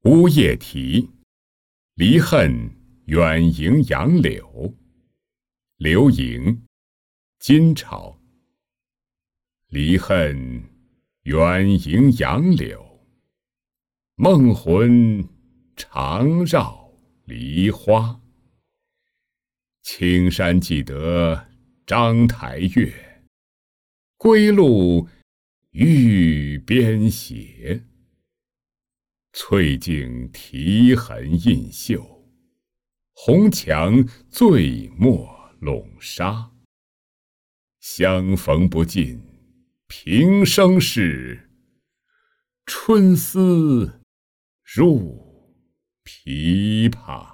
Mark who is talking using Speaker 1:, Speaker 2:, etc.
Speaker 1: 乌夜啼，离恨远迎杨柳。刘盈，金朝。离恨远迎杨柳，梦魂常绕梨花。青山记得章台月，归路欲边斜。翠径题痕映袖，红墙醉墨笼纱。相逢不尽平生事，春思入琵琶。